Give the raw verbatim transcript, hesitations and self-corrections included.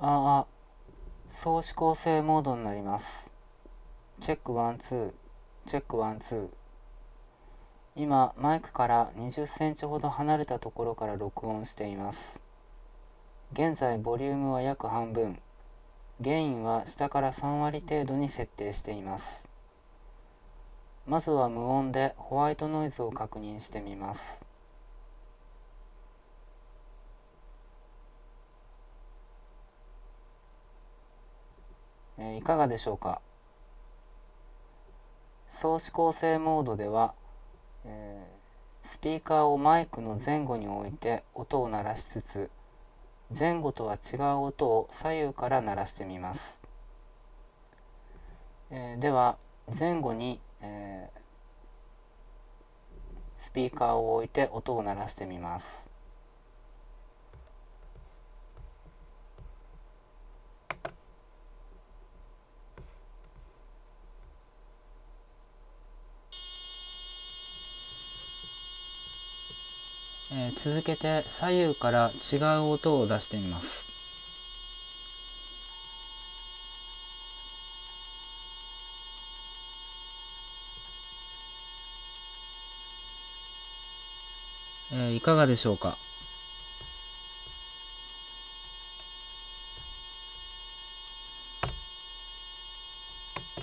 ああ、総指向性モードになります。チェックワンツー、チェックワンツー。今、マイクからにじゅっセンチほど離れたところから録音しています。現在、ボリュームは約半分。ゲインは下からさん割程度に設定しています。まずは無音でホワイトノイズを確認してみます。えーいかがでしょうか。総指向性モードでは、えースピーカーをマイクの前後に置いて音を鳴らしつつ、前後とは違う音を左右から鳴らしてみます。えーでは前後に、えースピーカーを置いて音を鳴らしてみます。えー続けて左右から違う音を出してみます。えーいかがでしょうか。